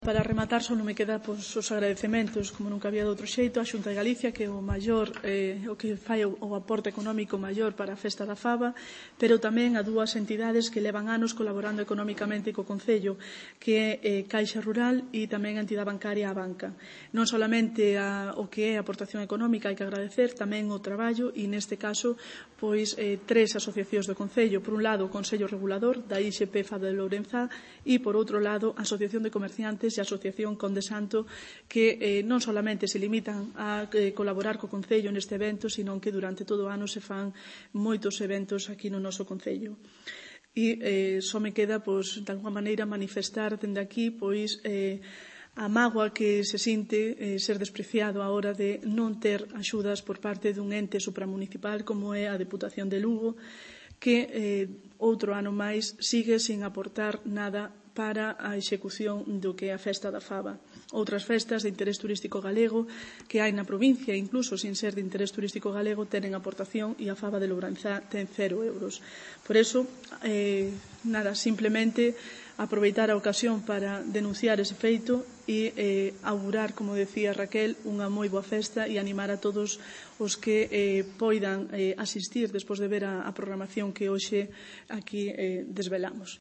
Para rematar, só non me queda os agradecementos, como nunca había de outro xeito, á Xunta de Galicia, que é o que fai o aporte económico maior para a Festa da Faba, pero tamén a dúas entidades que levan anos colaborando económicamente co Concello, que é Caixa Rural e tamén a entidade bancaria a Banca. Non solamente o que é a aportación económica hai que agradecer, tamén o traballo, e neste caso, tres asociacións do Concello. Por un lado, o Consello Regulador, da IXP Faba de Lourenzá, e, por outro lado, a Asociación de Comerciantes e a Asociación Conde Santo, que non solamente se limitan a colaborar co Concello neste evento, sino que durante todo o ano se fan moitos eventos aquí no noso Concello. E só me queda, de alguma maneira, manifestar dende aquí, a mágoa que se sinte ser despreciado a hora de non ter axudas por parte dun ente supramunicipal como é a Deputación de Lugo, que outro ano máis sigue sin aportar nada para a execución do que é a Festa da Faba. Outras festas de interés turístico galego que hai na provincia, incluso sin ser de interés turístico galego, tenen aportación e a Faba de Lourenzá ten 0 euros. Por eso, simplemente aproveitar a ocasión para denunciar ese feito e augurar, como decía Raquel, unha moi boa festa e animar a todos os que poidan asistir despois de ver a programación que hoxe aquí desvelamos.